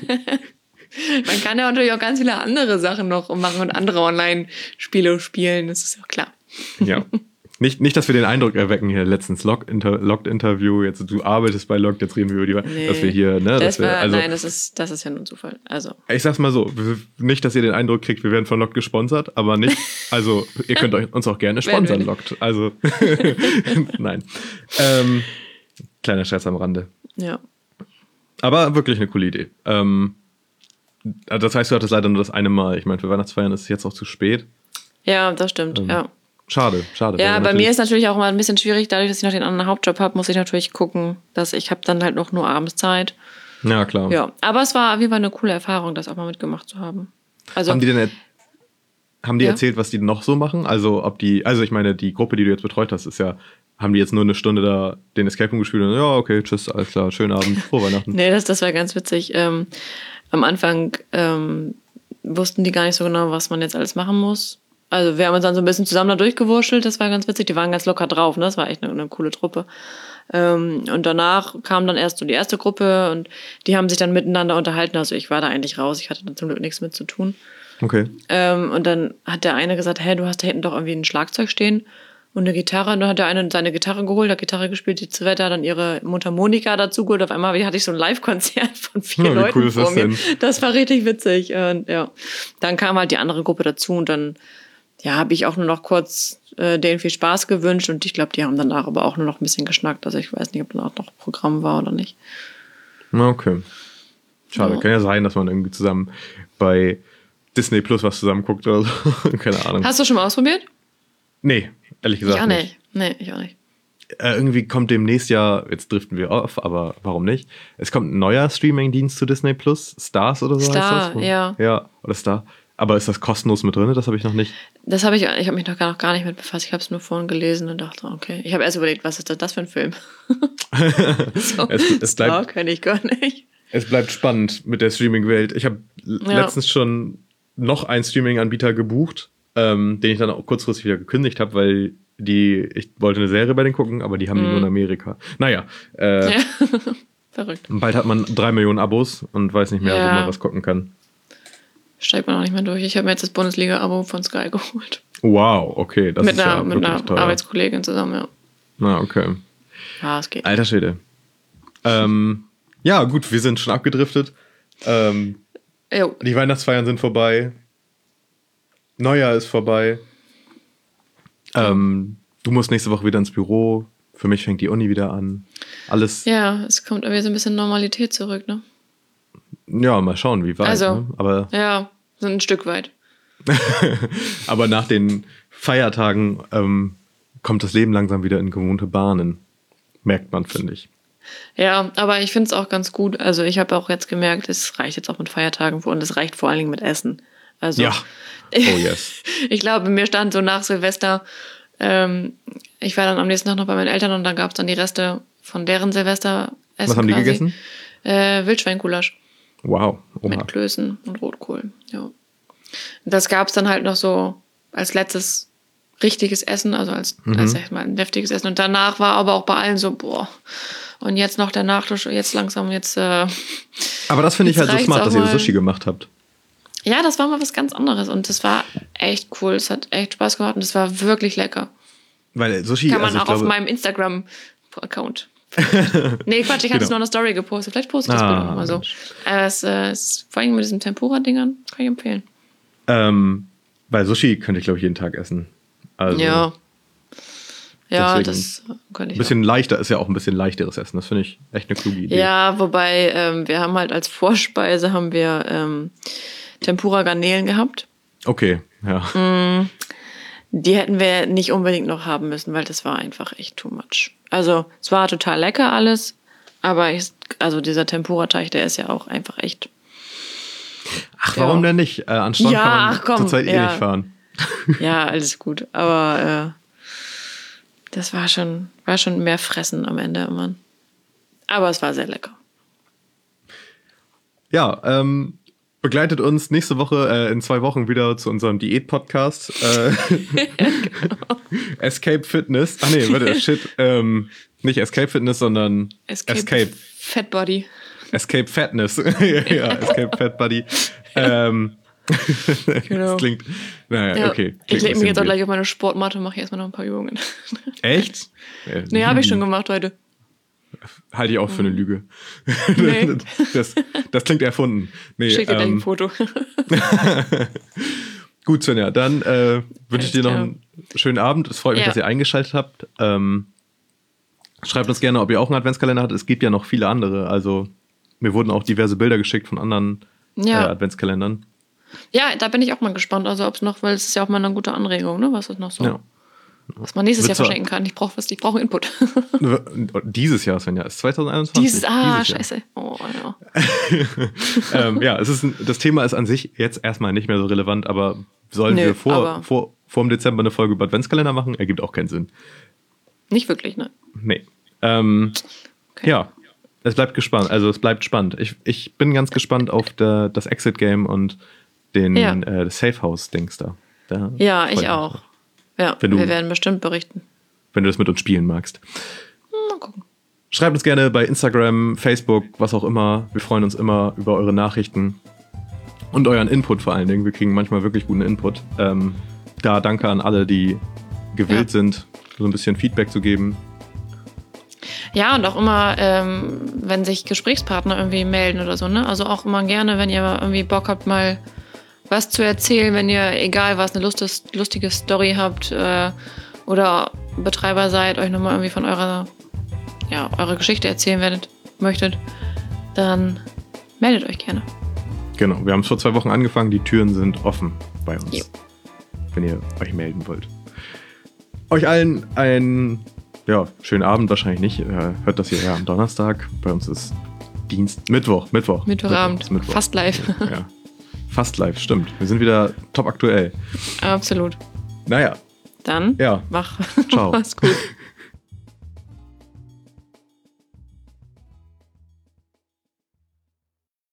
man kann ja natürlich auch ganz viele andere Sachen noch machen und andere Online-Spiele spielen, das ist ja klar. Ja. Nicht, nicht, dass wir den Eindruck erwecken hier letztens Locked-Inter- Locked-Interview, jetzt du arbeitest bei Locked, jetzt reden wir über die, Nee, dass wir hier, ne, das dass wir, war, also, nein, das ist, das ist ja nur ein Zufall. Also. ich sag's mal so, wir- nicht, dass ihr den Eindruck kriegt, wir werden von Locked gesponsert, aber nicht, also, ihr könnt euch, uns auch gerne Werden wir sponsern, nicht. Locked, also, nein. Ähm, kleiner Scherz am Rande. Ja. Aber wirklich eine coole Idee. Ähm, das heißt, du hattest leider nur das eine Mal. Ich meine, für Weihnachtsfeiern ist es jetzt auch zu spät. Ja, das stimmt, Ähm, ja. Schade, schade. Ja, Wäre bei natürlich- mir ist natürlich auch immer ein bisschen schwierig, dadurch, dass ich noch den anderen Hauptjob habe, muss ich natürlich gucken, dass ich habe dann halt noch nur abends Zeit. Ja, klar. Ja, aber es war auf jeden Fall eine coole Erfahrung, das auch mal mitgemacht zu haben. Also, Haben die denn er- haben die Ja. erzählt, was die noch so machen? Also, ob die, also ich meine, die Gruppe, die du jetzt betreut hast, ist ja, haben die jetzt nur eine Stunde da den Escape Room gespielt und ja, okay, tschüss, alles klar, schönen Abend, frohe Weihnachten. nee, das, das war ganz witzig. Ähm, am Anfang ähm, wussten die gar nicht so genau, was man jetzt alles machen muss. Also wir haben uns dann so ein bisschen zusammen da durchgewurschtelt, das war ganz witzig. Die waren ganz locker drauf, ne? Das war echt eine, eine coole Truppe. Ähm, und danach kam dann erst so die erste Gruppe und die haben sich dann miteinander unterhalten. Also ich war da eigentlich raus, ich hatte da zum Glück nichts mit zu tun. Okay. Ähm, und dann hat der eine gesagt, hey, du hast da hinten doch irgendwie ein Schlagzeug stehen und eine Gitarre. Und dann hat der eine seine Gitarre geholt, hat Gitarre gespielt, die Zweite hat dann ihre Mundharmonika dazu geholt. Auf einmal hatte ich so ein Live-Konzert von vier Ja, wie Leuten cool ist vor das mir. denn? Das war richtig witzig. Und ja, dann kam halt die andere Gruppe dazu und dann ja, habe ich auch nur noch kurz äh, denen viel Spaß gewünscht und ich glaube, die haben danach aber auch nur noch ein bisschen geschnackt. Also ich weiß nicht, ob danach noch Programm war oder nicht. Na, okay. Schade, Ja. kann ja sein, dass man irgendwie zusammen bei Disney Plus was zusammen guckt oder so. Keine Ahnung. Hast du schon mal ausprobiert? Nee, ehrlich gesagt ich auch nicht. nicht. Nee, ich auch nicht. Äh, irgendwie kommt demnächst ja, jetzt driften wir auf, aber warum nicht? Es kommt ein neuer Streaming-Dienst zu Disney Plus, Stars oder so Star, heißt das? ja. Ja, oder Star. Aber ist das kostenlos mit drin? Das habe ich noch nicht. Das habe ich, ich habe mich noch gar, noch gar nicht mit befasst. Ich habe es nur vorhin gelesen und dachte, okay. Ich habe erst überlegt, was ist das, das für ein Film? so, Es, es, Star bleibt, kenne ich gar nicht. es bleibt spannend mit der Streaming-Welt. Ich habe Ja. letztens schon noch einen Streaming-Anbieter gebucht, ähm, den ich dann auch kurzfristig wieder gekündigt habe, weil die, ich wollte eine Serie bei denen gucken, aber die haben die nur in Amerika. Naja, äh, Mhm. Ja. Verrückt. bald hat man drei Millionen Abos und weiß nicht mehr, Ja. wo man was gucken kann. Steigt man auch nicht mehr durch. Ich habe mir jetzt das Bundesliga-Abo von Sky geholt. Wow, okay, das mit ist einer, ja mit wirklich einer teuer. Arbeitskollegin zusammen, ja. Na, okay. Ja, es geht. Alter Schwede. Ähm, ja, gut, wir sind schon abgedriftet. Ähm, Jo. die Weihnachtsfeiern sind vorbei. Neujahr ist vorbei. Ähm, du musst nächste Woche wieder ins Büro. Für mich fängt die Uni wieder an. Alles, ja, Ja, es kommt irgendwie so ein bisschen Normalität zurück, ne? mal schauen, wie weit. Also. Ne? Aber, Ja, so ein Stück weit. aber nach den Feiertagen ähm, kommt das Leben langsam wieder in gewohnte Bahnen. Merkt man, finde ich. Ja, aber ich finde es auch ganz gut. Also ich habe auch jetzt gemerkt, es reicht jetzt auch mit Feiertagen und es reicht vor allen Dingen mit Essen. Also Ja. Oh yes. ich glaube, mir stand so nach Silvester, ähm, ich war dann am nächsten Tag noch bei meinen Eltern und dann gab es dann die Reste von deren Silvesteressen. Was haben die quasi. gegessen? Äh, Wildschweingulasch. Wow. Oha. Mit Klößen und Rotkohl. Ja. Das gab es dann halt noch so als letztes richtiges Essen, also als, Mhm. als sag ich mal, ein deftiges Essen. Und danach war aber auch bei allen so, boah, und jetzt noch der Nachtisch, jetzt langsam, jetzt. Äh, Aber das finde ich jetzt halt so reicht's smart, auch dass ihr mal. Sushi gemacht habt. Ja, das war mal was ganz anderes und das war echt cool. Es hat echt Spaß gemacht und es war wirklich lecker. Weil Sushi, Kann man also ich auch glaube, auf meinem Instagram-Account. Nee, Quatsch, ich hatte Genau. es nur in der Story gepostet. Vielleicht poste ich das Ah, Bild auch mal so. Mensch. Aber es äh, ist vor allem mit diesen Tempura-Dingern, kann ich empfehlen. ähm, weil Sushi könnte ich glaube ich jeden Tag essen. Also Ja. Ja, deswegen das könnte ein ich bisschen leichter ist ja auch ein bisschen leichteres Essen. Das finde ich echt eine kluge auch. Idee. Ja, wobei ähm, wir haben halt als Vorspeise haben wir ähm, Tempura-Garnelen gehabt. Okay, ja. Die hätten wir nicht unbedingt noch haben müssen, weil das war einfach echt too much. Also es war total lecker alles, aber ich, also dieser Tempura-Teig, der ist ja auch einfach echt. Ach, warum ja. denn nicht? Äh, an Strand Ja, kann man ach komm, zurzeit eh ja. nicht fahren. Ja, alles gut. Aber äh, das war schon, war schon mehr Fressen am Ende immer. Aber es war sehr lecker. Ja, ähm, begleitet uns nächste Woche, äh, in zwei Wochen wieder zu unserem Diät-Podcast. Äh, Escape Fitness. Ach nee, warte, shit. Ähm, nicht Escape Fitness, sondern Escape, Escape. Fat Body. Escape Fatness. ja, Escape Fat Buddy. Ähm, Genau. Das klingt, naja, Ja, okay. ich Klingt lege ein mich jetzt auch bisschen gleich auf meine Sportmatte und mache erstmal noch ein paar Übungen. weird. Echt? Ja, Nee, habe ich schon gemacht heute. Halte ich auch für eine Lüge. Nee. das, das klingt erfunden. Nee, Schick dir gleich ein ähm, Foto. gut, Svenja, dann äh, wünsche ich dir Alles noch klar. einen schönen Abend. Es freut mich, Ja. dass ihr eingeschaltet habt. Ähm, schreibt uns gerne, ob ihr auch einen Adventskalender habt. Es gibt ja noch viele andere. Also mir wurden auch diverse Bilder geschickt von anderen Ja. äh, Adventskalendern. Ja, da bin ich auch mal gespannt. Also ob es noch, weil es ist ja auch mal eine gute Anregung, ne? Was ist noch so? Ja. Was man nächstes Wird Jahr zwar- verschenken kann. Ich brauche was, ich brauche Input. Dieses Jahr, Svenja, ist zwanzig einundzwanzig. Dieses, ah, Dieses Jahr. scheiße. Oh, ja. ähm, ja, es ist ein, das Thema ist an sich jetzt erstmal nicht mehr so relevant, aber sollen Nö, wir vor, aber- vor, vor dem Dezember eine Folge über Adventskalender machen? Ergibt auch keinen Sinn. Nicht wirklich, ne? Nee. Ähm, Okay. Ja, es bleibt gespannt. Also es bleibt spannend. Ich, ich bin ganz gespannt auf der, das Exit-Game und den Ja. äh, das Safe House-Dings da. da. Ja, freu ich mich auch. drauf. Ja, Wenn du- wir werden bestimmt berichten. Wenn du das mit uns spielen magst. Mal gucken. Schreibt uns gerne bei Instagram, Facebook, was auch immer. Wir freuen uns immer über eure Nachrichten und euren Input vor allen Dingen. Wir kriegen manchmal wirklich guten Input. Ähm, da danke an alle, die gewillt Ja. sind, so ein bisschen Feedback zu geben. Ja, und auch immer, ähm, wenn sich Gesprächspartner irgendwie melden oder so, ne? Also auch immer gerne, wenn ihr irgendwie Bock habt, mal was zu erzählen, wenn ihr, egal was, eine lustig, lustige Story habt äh, oder Betreiber seid, euch nochmal irgendwie von eurer, ja, eurer Geschichte erzählen werdet, möchtet, dann meldet euch gerne. Genau, wir haben es vor zwei Wochen angefangen. Die Türen sind offen bei uns, Jo. wenn ihr euch melden wollt. Euch allen einen ja, schönen Abend, wahrscheinlich nicht. Äh, hört das hier ja am Donnerstag. Bei uns ist Dienst, Mittwoch, Mittwoch. Mittwochabend, Mittwoch, ist Mittwoch. fast live. Ja, fast live, stimmt. Wir sind wieder top aktuell. Absolut. Naja, Dann ja, mach. Ciao. Mach's gut.